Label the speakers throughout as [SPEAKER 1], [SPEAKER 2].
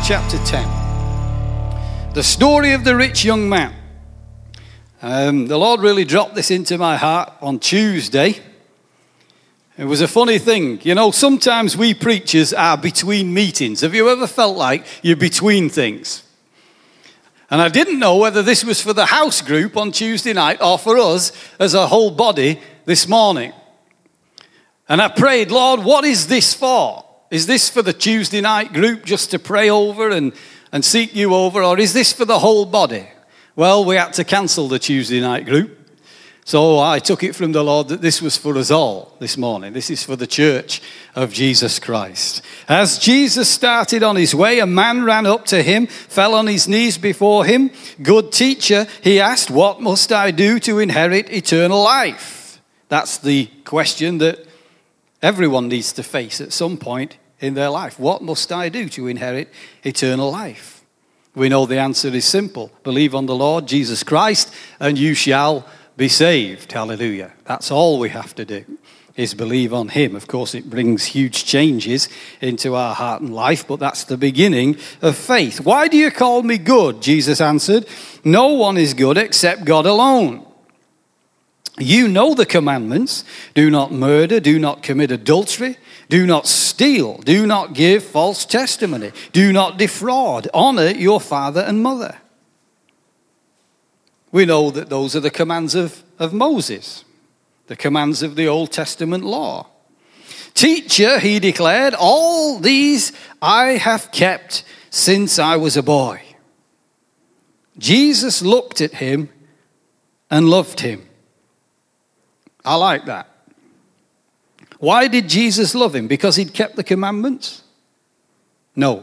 [SPEAKER 1] chapter 10. The story of the rich young man. The Lord really dropped this into my heart on Tuesday. It was a funny thing. You know, sometimes we preachers are between meetings. Have you ever felt like you're between things? And I didn't know whether this was for the house group on Tuesday night or for us as a whole body this morning. And I prayed, Lord, what is this for? Is this for the Tuesday night group just to pray over and seek you over? Or is this for the whole body? Well, we had to cancel the Tuesday night group. So I took it from the Lord that this was for us all this morning. This is for the church of Jesus Christ. As Jesus started on his way, a man ran up to him, fell on his knees before him. Good teacher, he asked, what must I do to inherit eternal life? That's the question that everyone needs to face at some point in their life. What must I do to inherit eternal life? We know the answer is simple. Believe on the Lord Jesus Christ and you shall be saved. Hallelujah. That's all we have to do, is believe on him. Of course, it brings huge changes into our heart and life, but that's the beginning of faith. Why do you call me good? Jesus answered, no one is good except God alone. You know the commandments. Do not murder, do not commit adultery, do not steal, do not give false testimony, do not defraud, honor your father and mother. We know that those are the commands of Moses, the commands of the Old Testament law. Teacher, he declared, all these I have kept since I was a boy. Jesus looked at him and loved him. I like that. Why did Jesus love him? Because he'd kept the commandments? No.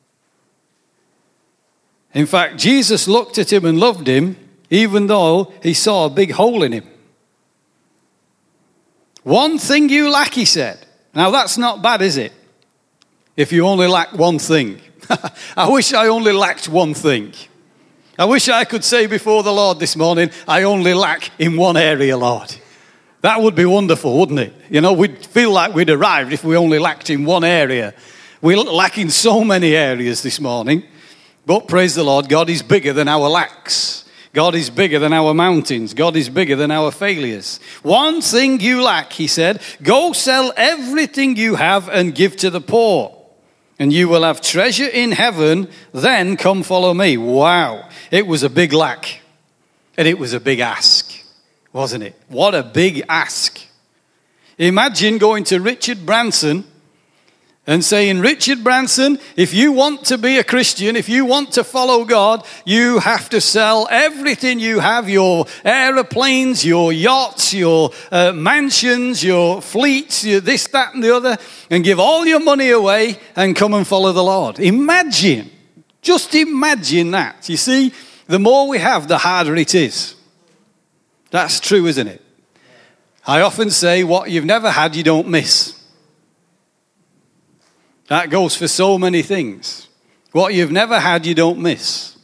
[SPEAKER 1] In fact, Jesus looked at him and loved him even though he saw a big hole in him. One thing you lack, he said. Now that's not bad, is it? If you only lack one thing. I wish I only lacked one thing. I wish I could say before the Lord this morning, I only lack in one area, Lord. That would be wonderful, wouldn't it? You know, we'd feel like we'd arrived if we only lacked in one area. We lack in so many areas this morning. But praise the Lord, God is bigger than our lacks. God is bigger than our mountains. God is bigger than our failures. One thing you lack, he said, go sell everything you have and give to the poor, and you will have treasure in heaven. Then come follow me. Wow. It was a big lack, and it was a big ask. Wasn't it? What a big ask. Imagine going to Richard Branson and saying, Richard Branson, if you want to be a Christian, if you want to follow God, you have to sell everything you have, your aeroplanes, your yachts, your mansions, your fleets, your this, that, and the other, and give all your money away and come and follow the Lord. Imagine. Just imagine that. You see, the more we have, the harder it is. That's true, isn't it? I often say, what you've never had, you don't miss. That goes for so many things. What you've never had, you don't miss.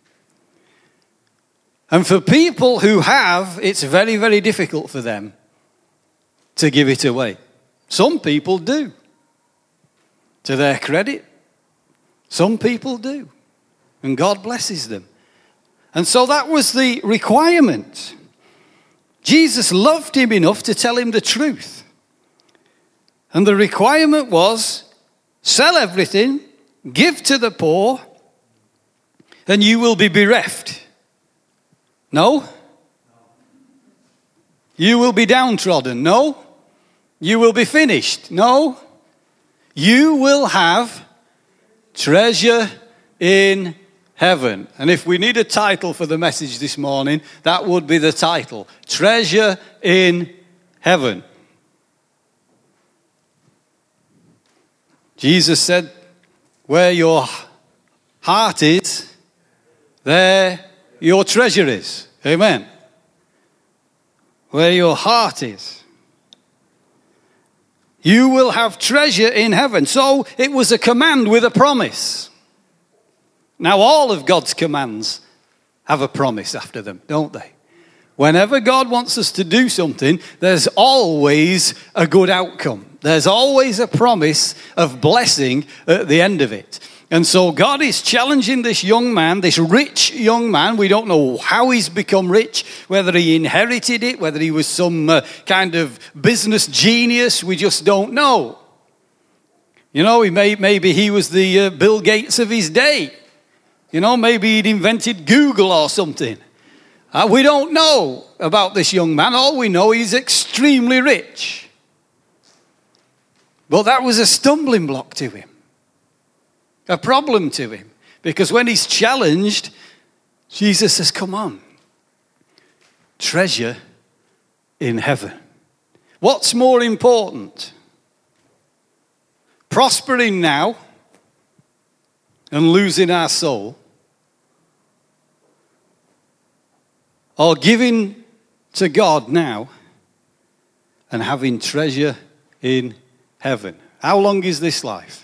[SPEAKER 1] And for people who have, it's very, very difficult for them to give it away. Some people do. To their credit, some people do. And God blesses them. And so that was the requirement. Jesus loved him enough to tell him the truth. And the requirement was, sell everything, give to the poor, and you will be bereft. No? You will be downtrodden. No? You will be finished. No? You will have treasure in heaven. And if we need a title for the message this morning, that would be the title. Treasure in heaven. Jesus said, where your heart is, there your treasure is. Amen. Where your heart is. You will have treasure in heaven. So it was a command with a promise. Now, all of God's commands have a promise after them, don't they? Whenever God wants us to do something, there's always a good outcome. There's always a promise of blessing at the end of it. And so God is challenging this young man, this rich young man. We don't know how he's become rich, whether he inherited it, whether he was some kind of business genius. We just don't know. You know, maybe he was the Bill Gates of his day. You know, maybe he'd invented Google or something. We don't know about this young man. All we know, he's extremely rich. But that was a stumbling block to him. A problem to him. Because when he's challenged, Jesus says, come on. Treasure in heaven. What's more important? Prospering now and losing our soul, or giving to God now and having treasure in heaven? How long is this life?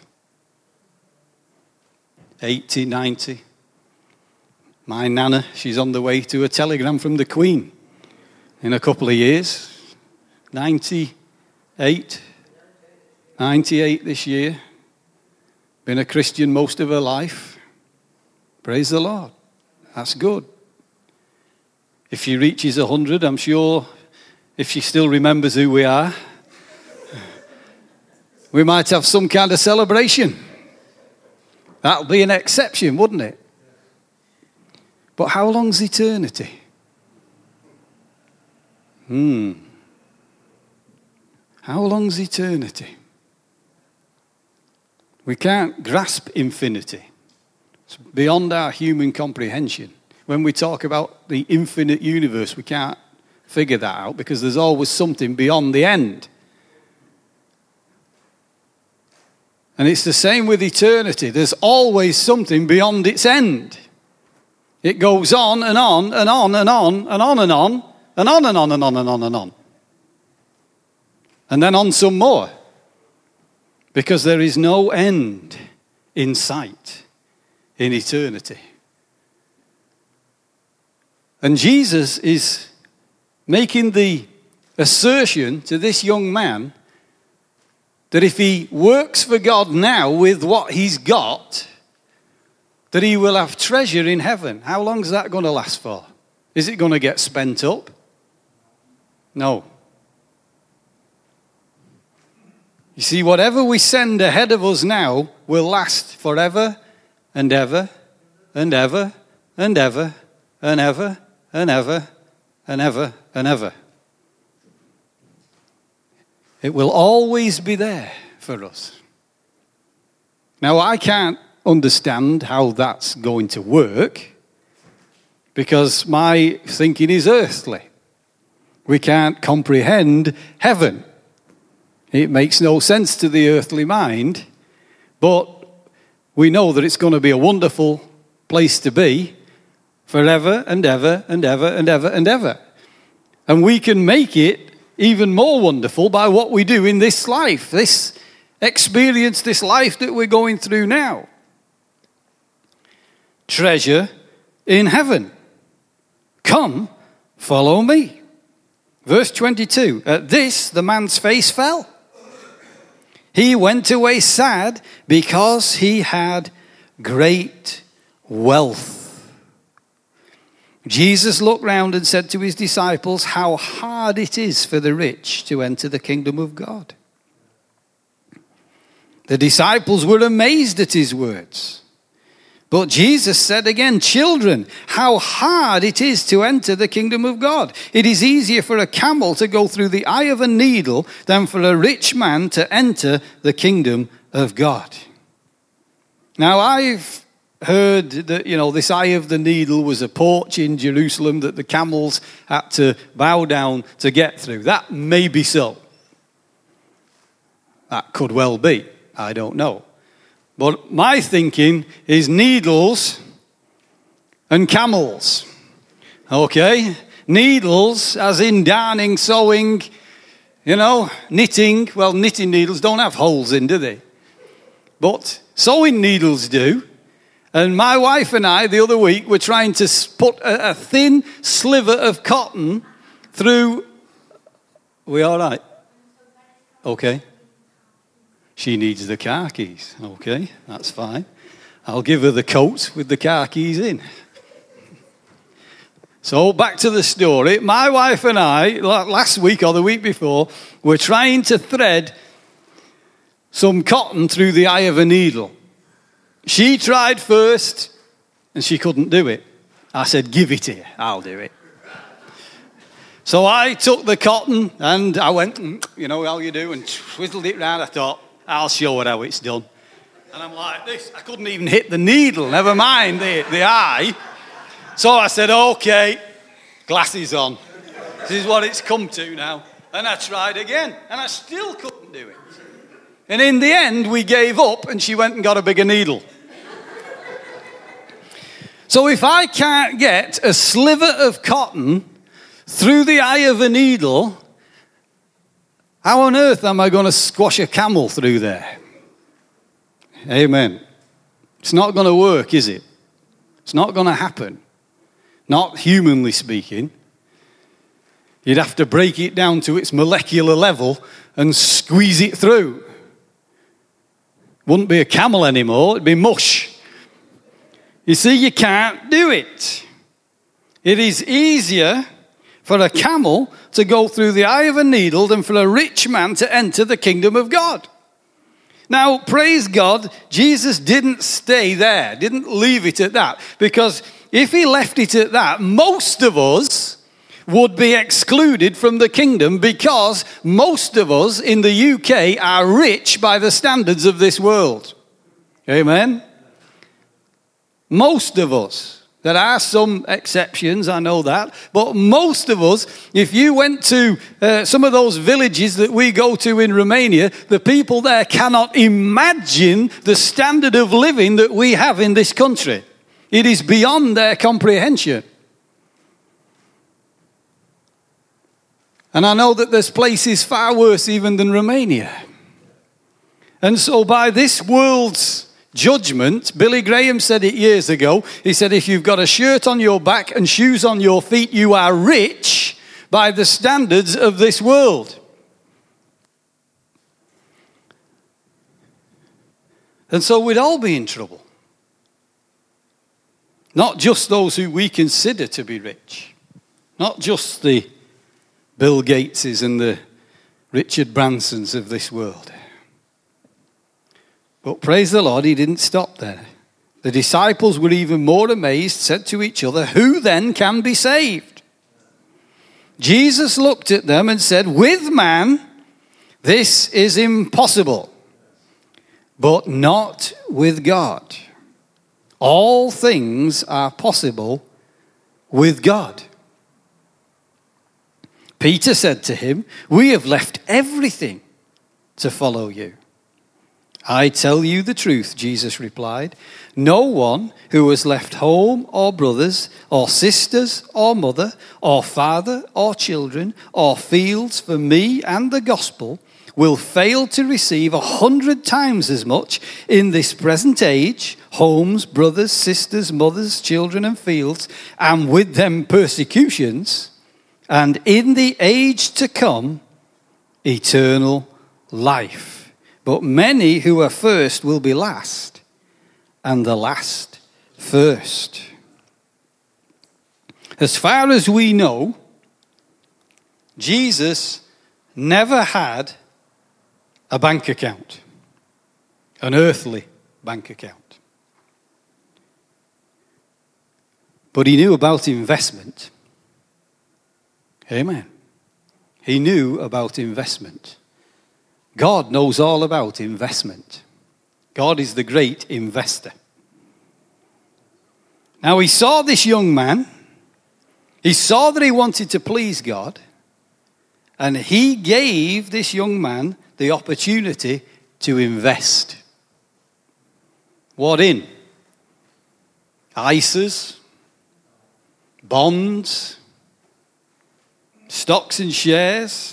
[SPEAKER 1] 80, 90. My nana, she's on the way to a telegram from the Queen in a couple of years. 98 this year. Been a Christian most of her life. Praise the Lord. That's good. If she reaches 100, I'm sure if she still remembers who we are, we might have some kind of celebration. That'll be an exception, wouldn't it? But how long's eternity? How long's eternity? We can't grasp infinity. It's beyond our human comprehension. When we talk about the infinite universe, we can't figure that out because there's always something beyond the end. And it's the same with eternity. There's always something beyond its end. It goes on and on and on and on and on and on and on and on and on and on and on. And then on some more. Because there is no end in sight in eternity. And Jesus is making the assertion to this young man that if he works for God now with what he's got, that he will have treasure in heaven. How long is that going to last for? Is it going to get spent up? No. You see, whatever we send ahead of us now will last forever and ever and ever and ever and ever and ever and ever and ever. It will always be there for us. Now, I can't understand how that's going to work because my thinking is earthly. We can't comprehend heaven. It makes no sense to the earthly mind, but we know that it's going to be a wonderful place to be forever and ever and ever and ever and ever. And we can make it even more wonderful by what we do in this life, this experience, this life that we're going through now. Treasure in heaven. Come, follow me. Verse 22, at this the man's face fell. He went away sad because he had great wealth. Jesus looked round and said to his disciples, how hard it is for the rich to enter the kingdom of God. The disciples were amazed at his words. But Jesus said again, children, how hard it is to enter the kingdom of God. It is easier for a camel to go through the eye of a needle than for a rich man to enter the kingdom of God. Now, I've heard that, this eye of the needle was a porch in Jerusalem that the camels had to bow down to get through. That may be so. That could well be. I don't know. But my thinking is needles and camels. Okay? Needles, as in darning, sewing, knitting. Well, knitting needles don't have holes in, do they? But sewing needles do. And my wife and I, the other week, were trying to put a thin sliver of cotton through. Are we all right? Okay. She needs the car keys. Okay, that's fine. I'll give her the coat with the car keys in. So back to the story. My wife and I, last week or the week before, were trying to thread some cotton through the eye of a needle. She tried first, and she couldn't do it. I said, give it here, I'll do it. So I took the cotton, and I went, you know how you do, and twizzled it round. I thought, I'll show her how it's done. And I'm like this. I couldn't even hit the needle, never mind the eye. So I said, okay, glasses on. This is what it's come to now. And I tried again, and I still couldn't do it. And in the end, we gave up, and she went and got a bigger needle. So if I can't get a sliver of cotton through the eye of a needle, how on earth am I going to squash a camel through there? Amen. It's not going to work, is it? It's not going to happen. Not humanly speaking. You'd have to break it down to its molecular level and squeeze it through. Wouldn't be a camel anymore, it'd be mush. You see, you can't do it. It is easier for a camel to go through the eye of a needle than for a rich man to enter the kingdom of God. Now, praise God, Jesus didn't stay there, didn't leave it at that. Because if he left it at that, most of us would be excluded from the kingdom, because most of us in the UK are rich by the standards of this world. Amen? Most of us. There are some exceptions, I know that. But most of us, if you went to some of those villages that we go to in Romania, the people there cannot imagine the standard of living that we have in this country. It is beyond their comprehension. And I know that there's places far worse even than Romania. And so by this world's judgment, Billy Graham said it years ago. He said, if you've got a shirt on your back and shoes on your feet, you are rich by the standards of this world. And so we'd all be in trouble. Not just those who we consider to be rich. Not just the Bill Gateses and the Richard Bransons of this world. But praise the Lord, he didn't stop there. The disciples were even more amazed, said to each other, who then can be saved? Jesus looked at them and said, with man, this is impossible, but not with God. All things are possible with God. Peter said to him, we have left everything to follow you. I tell you the truth, Jesus replied. No one who has left home or brothers or sisters or mother or father or children or fields for me and the gospel will fail to receive 100 times as much in this present age, homes, brothers, sisters, mothers, children and fields, and with them persecutions, and in the age to come, eternal life. But many who are first will be last, and the last first. As far as we know, Jesus never had a bank account, an earthly bank account. But he knew about investment. Amen. He knew about investment. God knows all about investment. God is the great investor. Now he saw this young man. He saw that he wanted to please God. And he gave this young man the opportunity to invest. What in? ISAs, bonds, stocks and shares.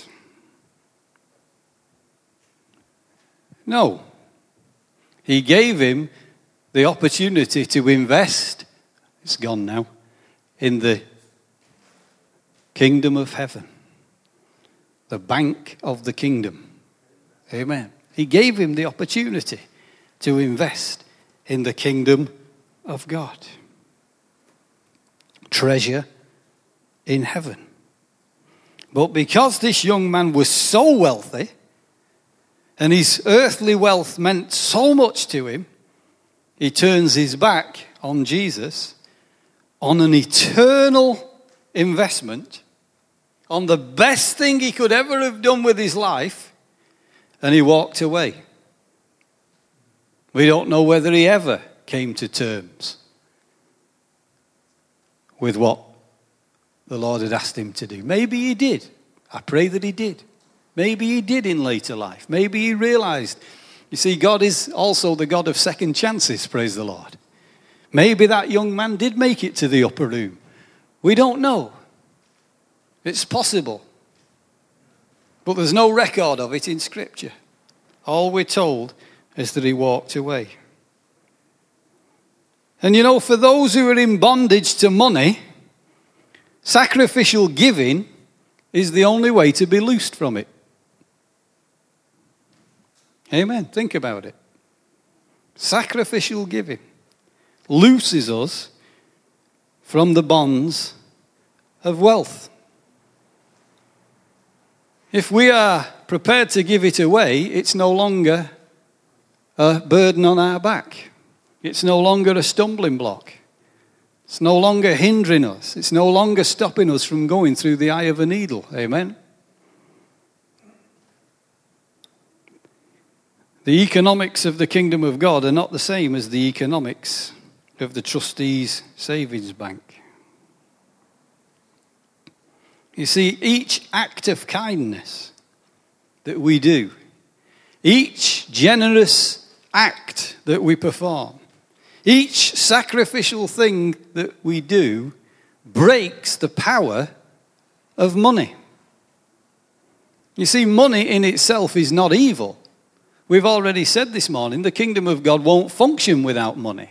[SPEAKER 1] No. He gave him the opportunity to invest, it's gone now, in the kingdom of heaven. The bank of the kingdom. Amen. He gave him the opportunity to invest in the kingdom of God. Treasure in heaven. But because this young man was so wealthy, and his earthly wealth meant so much to him, he turns his back on Jesus, on an eternal investment, on the best thing he could ever have done with his life, and he walked away. We don't know whether he ever came to terms with what the Lord had asked him to do. Maybe he did. I pray that he did. Maybe he did in later life. Maybe he realized. You see, God is also the God of second chances, praise the Lord. Maybe that young man did make it to the upper room. We don't know. It's possible. But there's no record of it in Scripture. All we're told is that he walked away. And you know, for those who are in bondage to money, sacrificial giving is the only way to be loosed from it. Amen. Think about it. Sacrificial giving looses us from the bonds of wealth. If we are prepared to give it away, it's no longer a burden on our back. It's no longer a stumbling block. It's no longer hindering us. It's no longer stopping us from going through the eye of a needle. Amen. The economics of the kingdom of God are not the same as the economics of the trustees' savings bank. You see, each act of kindness that we do, each generous act that we perform, each sacrificial thing that we do breaks the power of money. You see, money in itself is not evil. We've already said this morning, the kingdom of God won't function without money.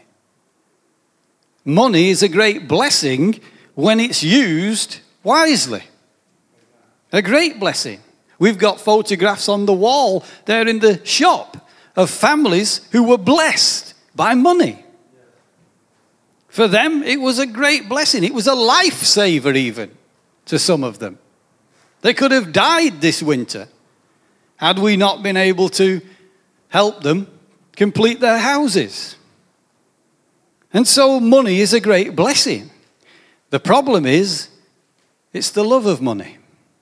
[SPEAKER 1] Money is a great blessing when it's used wisely. A great blessing. We've got photographs on the wall there in the shop of families who were blessed by money. For them, it was a great blessing. It was a lifesaver even to some of them. They could have died this winter had we not been able to help them complete their houses. And so money is a great blessing. The problem is, it's the love of money.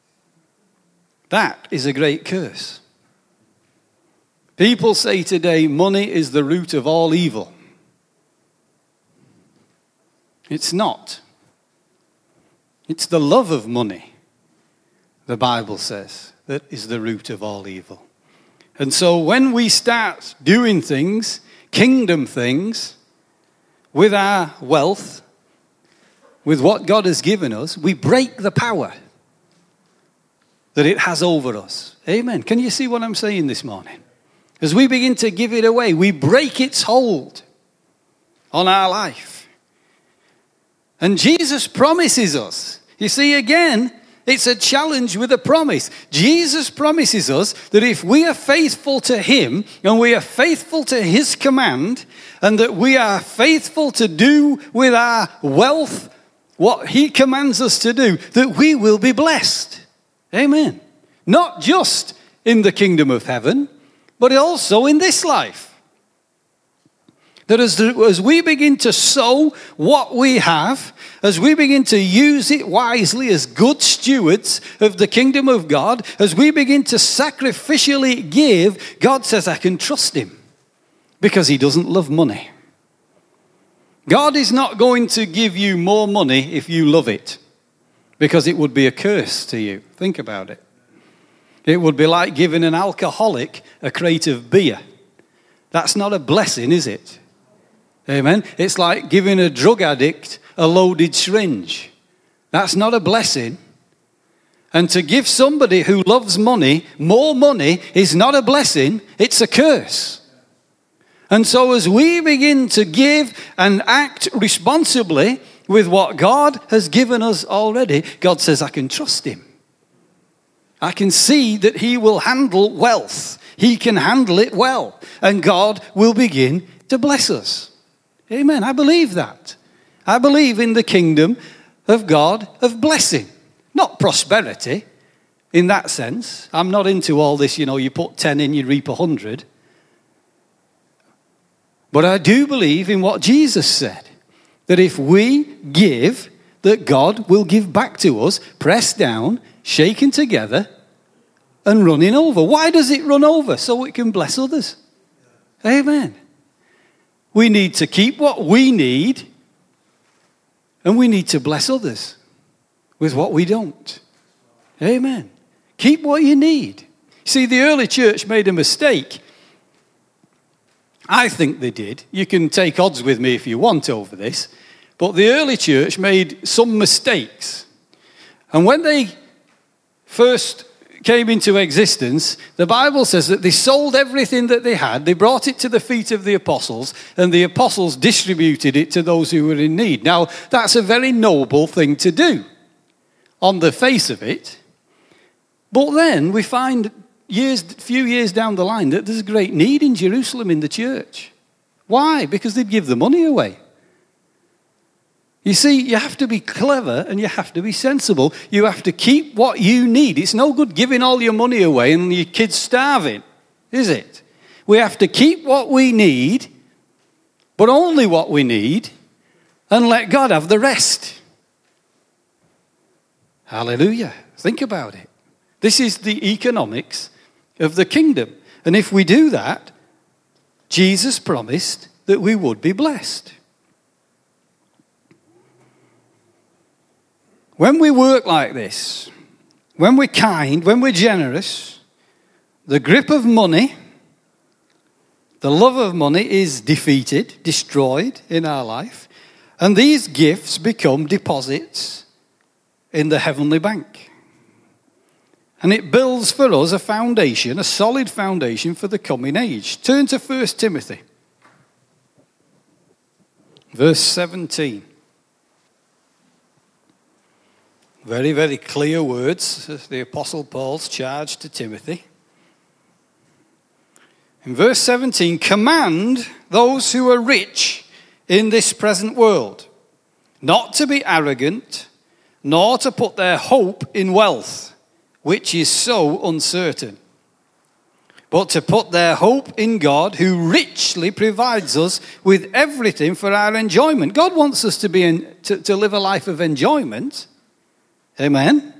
[SPEAKER 1] That is a great curse. People say today, money is the root of all evil. It's not. It's the love of money, the Bible says, that is the root of all evil. And so when we start doing things, kingdom things, with our wealth, with what God has given us, we break the power that it has over us. Amen. Can you see what I'm saying this morning? As we begin to give it away, we break its hold on our life. And Jesus promises us. You see, again, it's a challenge with a promise. Jesus promises us that if we are faithful to him and we are faithful to his command and that we are faithful to do with our wealth what he commands us to do, that we will be blessed. Amen. Not just in the kingdom of heaven, but also in this life. That as we begin to sow what we have, as we begin to use it wisely as good stewards of the kingdom of God, as we begin to sacrificially give, God says, I can trust him because he doesn't love money. God is not going to give you more money if you love it, because it would be a curse to you. Think about it. It would be like giving an alcoholic a crate of beer. That's not a blessing, is it? Amen. It's like giving a drug addict a loaded syringe. That's not a blessing. And to give somebody who loves money more money is not a blessing, it's a curse. And so as we begin to give and act responsibly with what God has given us already, God says, I can trust him. I can see that he will handle wealth. He can handle it well. And God will begin to bless us. Amen. I believe that. I believe in the kingdom of God of blessing, not prosperity in that sense. I'm not into all this, you put 10 in, you reap 100. But I do believe in what Jesus said, that if we give, that God will give back to us, pressed down, shaken together, and running over. Why does it run over? So it can bless others. Amen. We need to keep what we need, and we need to bless others with what we don't. Amen. Keep what you need. See, the early church made a mistake. I think they did. You can take odds with me if you want over this. But the early church made some mistakes. And when they first came into existence, the Bible says that they sold everything that they had, they brought it to the feet of the apostles, and the apostles distributed it to those who were in need. Now, that's a very noble thing to do on the face of it. But then we find few years down the line that there's a great need in Jerusalem in the church. Why? Because they'd give the money away. You see, you have to be clever and you have to be sensible. You have to keep what you need. It's no good giving all your money away and your kids starving, is it? We have to keep what we need, but only what we need, and let God have the rest. Hallelujah. Think about it. This is the economics of the kingdom. And if we do that, Jesus promised that we would be blessed. When we work like this, when we're kind, when we're generous, the grip of money, the love of money is defeated, destroyed in our life, and these gifts become deposits in the heavenly bank. And it builds for us a foundation, a solid foundation for the coming age. Turn to 1 Timothy, verse 17. Very, very clear words, the Apostle Paul's charge to Timothy. In verse 17, command those who are rich in this present world not to be arrogant, nor to put their hope in wealth, which is so uncertain, but to put their hope in God, who richly provides us with everything for our enjoyment. God wants us to live a life of enjoyment. Amen.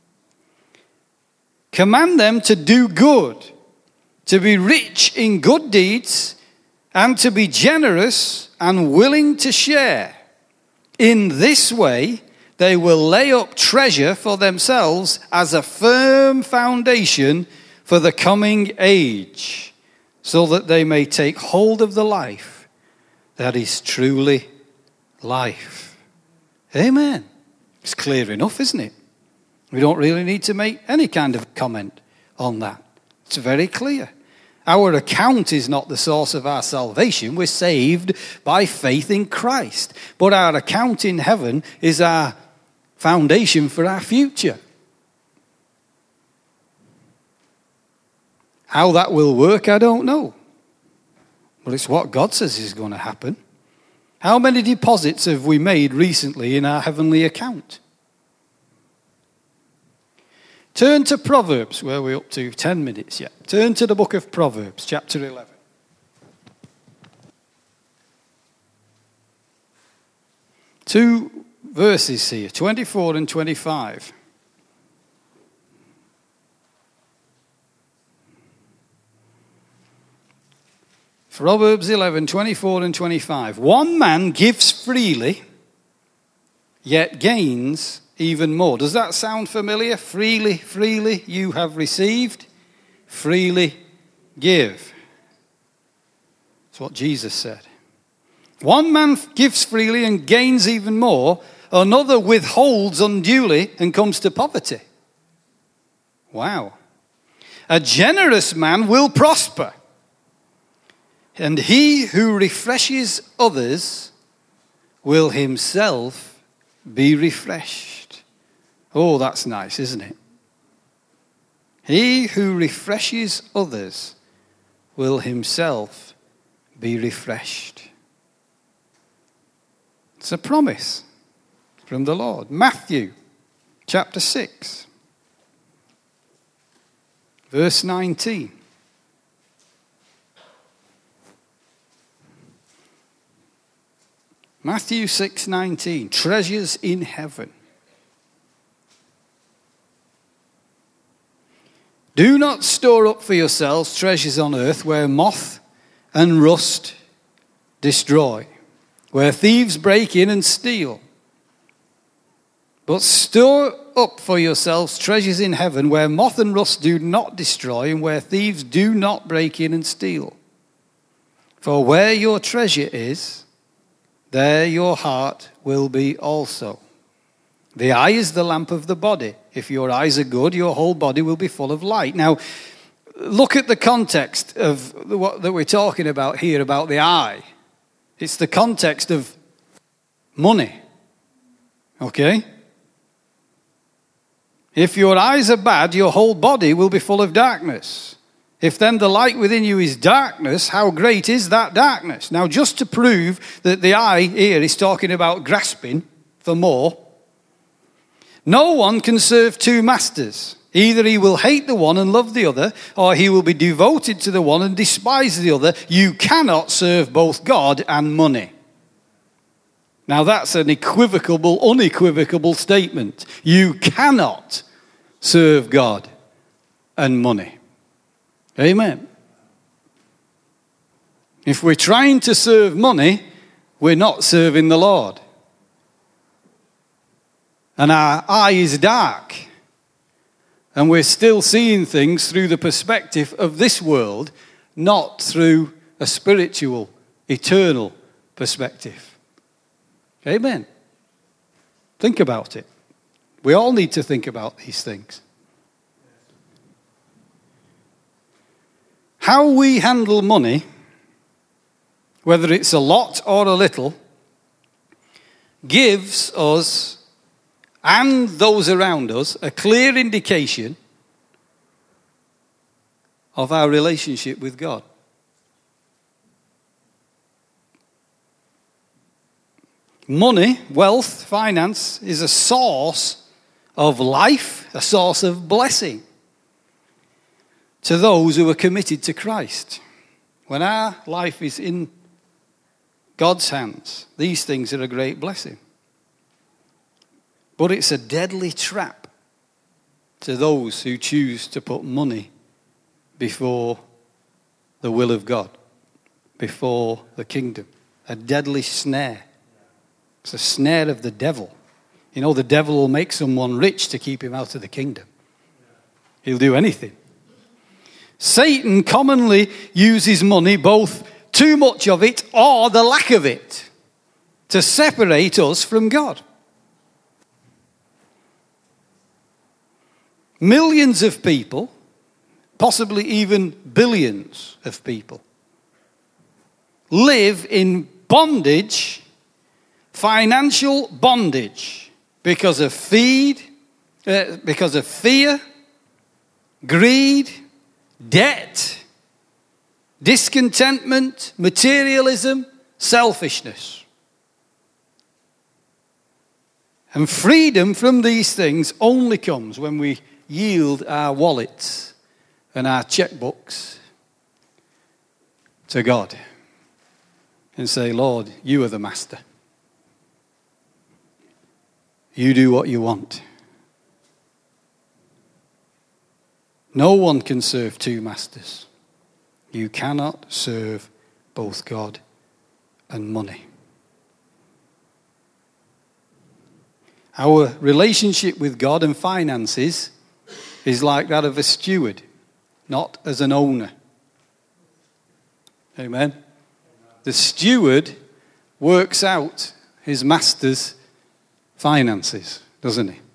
[SPEAKER 1] Command them to do good, to be rich in good deeds, and to be generous and willing to share. In this way, they will lay up treasure for themselves as a firm foundation for the coming age, so that they may take hold of the life that is truly life. Amen. It's clear enough, isn't it? We don't really need to make any kind of comment on that. It's very clear. Our account is not the source of our salvation. We're saved by faith in Christ. But our account in heaven is our foundation for our future. How that will work, I don't know. But it's what God says is going to happen. How many deposits have we made recently in our heavenly account? Turn to Proverbs, where we're up to 10 minutes yet. Turn to the book of Proverbs, chapter 11. Two verses here, 24 and 25. Proverbs 11, 24 and 25. One man gives freely, yet gains even more. Does that sound familiar? Freely, freely you have received, freely give. That's what Jesus said. One man gives freely and gains even more. Another withholds unduly and comes to poverty. Wow. A generous man will prosper. And he who refreshes others will himself be refreshed. Oh, that's nice, isn't it? He who refreshes others will himself be refreshed. It's a promise from the Lord. Matthew chapter 6, verse 19. Matthew 6:19, treasures in heaven. Do not store up for yourselves treasures on earth where moth and rust destroy, where thieves break in and steal. But store up for yourselves treasures in heaven where moth and rust do not destroy and where thieves do not break in and steal. For where your treasure is, there your heart will be also. The eye is the lamp of the body. If your eyes are good, your whole body will be full of light. Now, look at the context of what that we're talking about here about the eye. It's the context of money. Okay? If your eyes are bad, your whole body will be full of darkness. If then the light within you is darkness, how great is that darkness? Now, just to prove that the eye here is talking about grasping for more, no one can serve two masters. Either he will hate the one and love the other, or he will be devoted to the one and despise the other. You cannot serve both God and money. Now, that's an unequivocal statement. You cannot serve God and money. Amen. If we're trying to serve money, we're not serving the Lord. And our eye is dark. And we're still seeing things through the perspective of this world, not through a spiritual, eternal perspective. Amen. Think about it. We all need to think about these things. How we handle money, whether it's a lot or a little, gives us and those around us a clear indication of our relationship with God. Money, wealth, finance is a source of life, a source of blessing to those who are committed to Christ. When our life is in God's hands, these things are a great blessing. But it's a deadly trap to those who choose to put money before the will of God, before the kingdom. A deadly snare. It's a snare of the devil. You know, the devil will make someone rich to keep him out of the kingdom. He'll do anything. Satan commonly uses money, both too much of it or the lack of it, to separate us from God. Millions of people, possibly even billions of people, live in bondage, financial bondage, because of fear, greed, debt, discontentment, materialism, selfishness. And freedom from these things only comes when we yield our wallets and our checkbooks to God and say, Lord, you are the master. You do what you want. No one can serve two masters. You cannot serve both God and money. Our relationship with God and finances is like that of a steward, not as an owner. Amen. The steward works out his master's finances, doesn't he?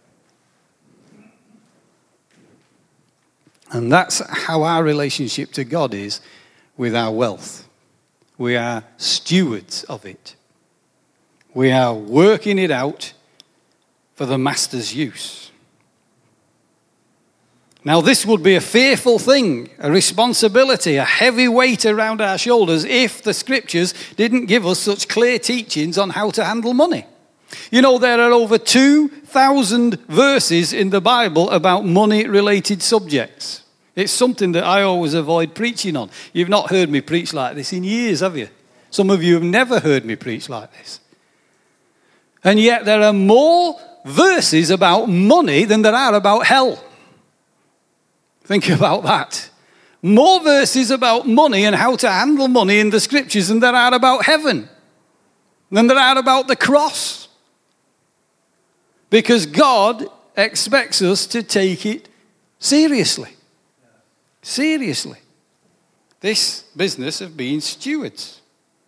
[SPEAKER 1] And that's how our relationship to God is with our wealth. We are stewards of it. We are working it out for the master's use. Now, this would be a fearful thing, a responsibility, a heavy weight around our shoulders if the scriptures didn't give us such clear teachings on how to handle money. You know, there are over 2,000 verses in the Bible about money-related subjects. It's something that I always avoid preaching on. You've not heard me preach like this in years, have you? Some of you have never heard me preach like this. And yet there are more verses about money than there are about hell. Think about that. More verses about money and how to handle money in the scriptures than there are about heaven, than there are about the cross. Because God expects us to take it seriously. Seriously. This business of being stewards.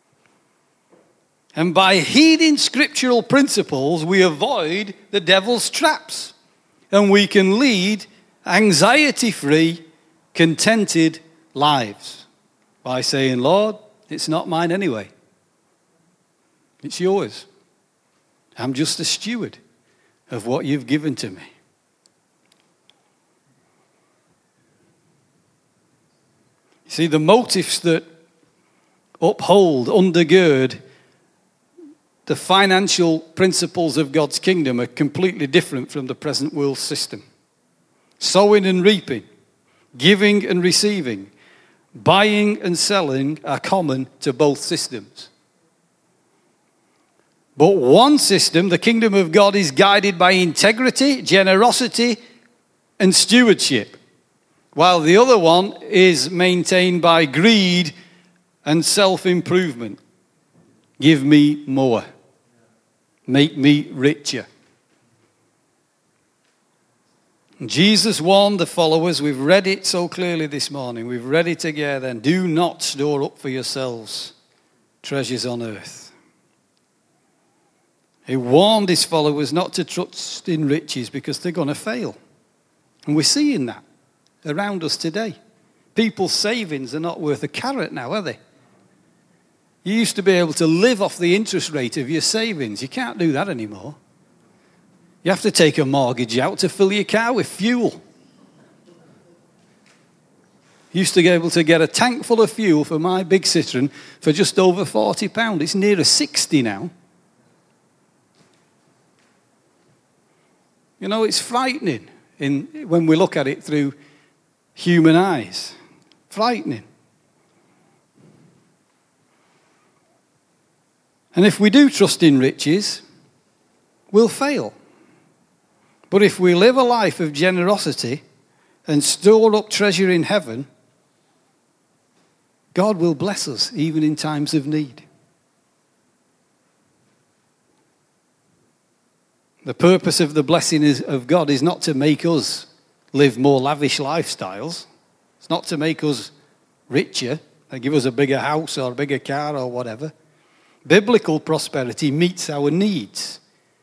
[SPEAKER 1] And by heeding scriptural principles, we avoid the devil's traps. And we can lead anxiety-free, contented lives by saying, Lord, it's not mine anyway. It's yours. I'm just a steward of what you've given to me. See, the motives that uphold, undergird the financial principles of God's kingdom are completely different from the present world system. Sowing and reaping, giving and receiving, buying and selling are common to both systems. But one system, the kingdom of God, is guided by integrity, generosity, and stewardship, while the other one is maintained by greed and self-improvement. Give me more. Make me richer. Jesus warned the followers, we've read it so clearly this morning, we've read it together, and do not store up for yourselves treasures on earth. He warned his followers not to trust in riches because they're going to fail. And we're seeing that around us today. People's savings are not worth a carrot now, are they? You used to be able to live off the interest rate of your savings. You can't do that anymore. You have to take a mortgage out to fill your car with fuel. Used to be able to get a tank full of fuel for my big Citroen for just over £40. It's nearer 60 now. You know, it's frightening when we look at it through human eyes. Frightening. And if we do trust in riches, we'll fail. But if we live a life of generosity and store up treasure in heaven, God will bless us even in times of need. The purpose of the blessing of God is not to make us live more lavish lifestyles. It's not to make us richer and give us a bigger house or a bigger car or whatever. Biblical prosperity meets our needs.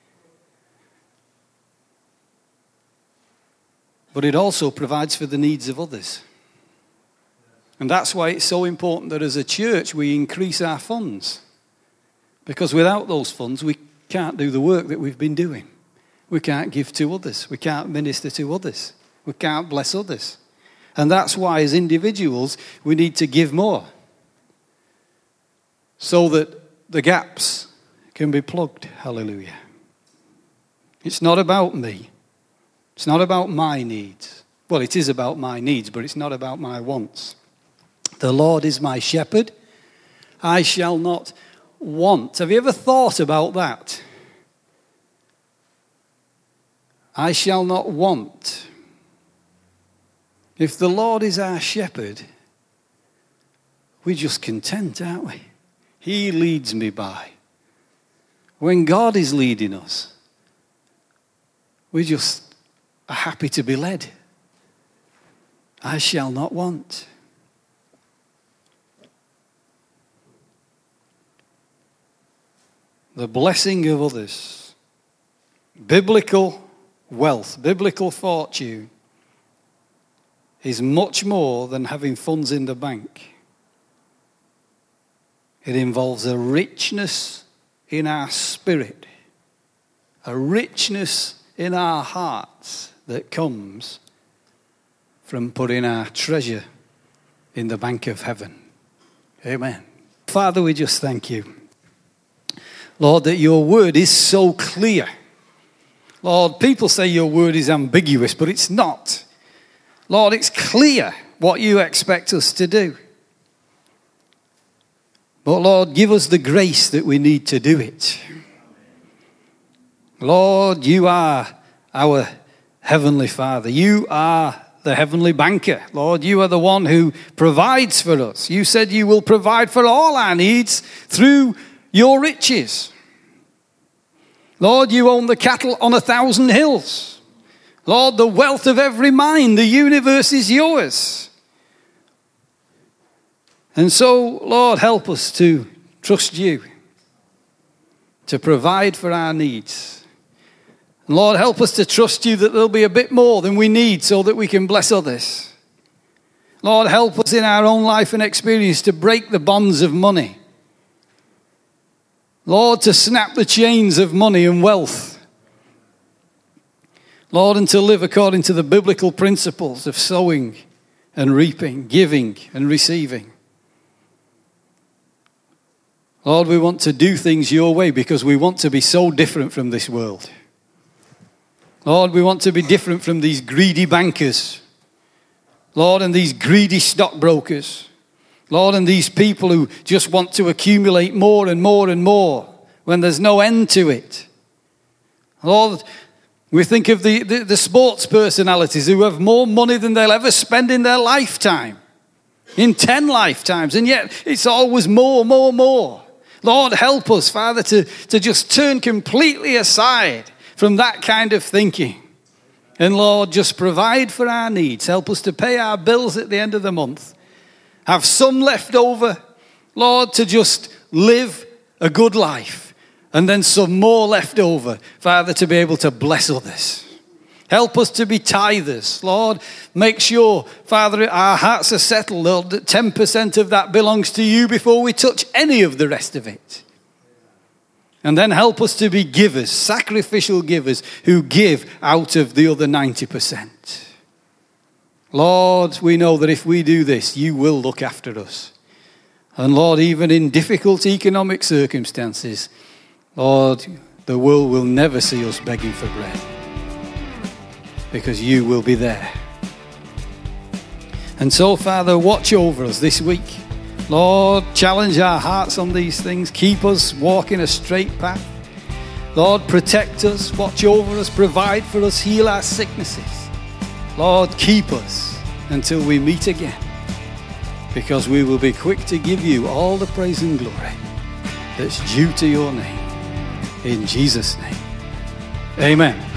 [SPEAKER 1] But it also provides for the needs of others. And that's why it's so important that as a church we increase our funds. Because without those funds we can't do the work that we've been doing. We can't give to others. We can't minister to others. We can't bless others. And that's why as individuals we need to give more. So that the gaps can be plugged. Hallelujah. It's not about me. It's not about my needs. Well, it is about my needs, but it's not about my wants. The Lord is my shepherd. I shall not want. Have you ever thought about that? I shall not want. If the Lord is our shepherd, we're just content, aren't we? He leads me by. When God is leading us, we just are happy to be led. I shall not want. The blessing of others. Biblical wealth, biblical fortune is much more than having funds in the bank. It involves a richness in our spirit, a richness in our hearts that comes from putting our treasure in the bank of heaven. Amen. Father, we just thank you, Lord, that your word is so clear. Lord, people say your word is ambiguous, but it's not. Lord, it's clear what you expect us to do. But Lord, give us the grace that we need to do it. Lord, you are our heavenly Father. You are the heavenly banker. Lord, you are the one who provides for us. You said you will provide for all our needs through your riches. Lord, you own the cattle on 1,000 hills. Lord, the wealth of every mind, the universe is yours. And so, Lord, help us to trust you, to provide for our needs. And Lord, help us to trust you that there'll be a bit more than we need so that we can bless others. Lord, help us in our own life and experience to break the bonds of money. Lord, to snap the chains of money and wealth. Lord, and to live according to the biblical principles of sowing and reaping, giving and receiving. Lord, we want to do things your way because we want to be so different from this world. Lord, we want to be different from these greedy bankers. Lord, and these greedy stockbrokers. Lord, and these people who just want to accumulate more and more and more when there's no end to it. Lord, we think of the sports personalities who have more money than they'll ever spend in their lifetime, in 10 lifetimes, and yet it's always more, more, more. Lord, help us, Father, to just turn completely aside from that kind of thinking. And Lord, just provide for our needs. Help us to pay our bills at the end of the month. Have some left over, Lord, to just live a good life. And then some more left over, Father, to be able to bless others. Help us to be tithers. Lord, make sure, Father, our hearts are settled, Lord, that 10% of that belongs to you before we touch any of the rest of it. And then help us to be givers, sacrificial givers, who give out of the other 90%. Lord, we know that if we do this, you will look after us. And Lord, even in difficult economic circumstances, Lord, the world will never see us begging for bread because you will be there. And so, Father, watch over us this week. Lord, challenge our hearts on these things. Keep us walking a straight path. Lord, protect us, watch over us, provide for us, heal our sicknesses. Lord, keep us until we meet again, because we will be quick to give you all the praise and glory that's due to your name. In Jesus' name, amen.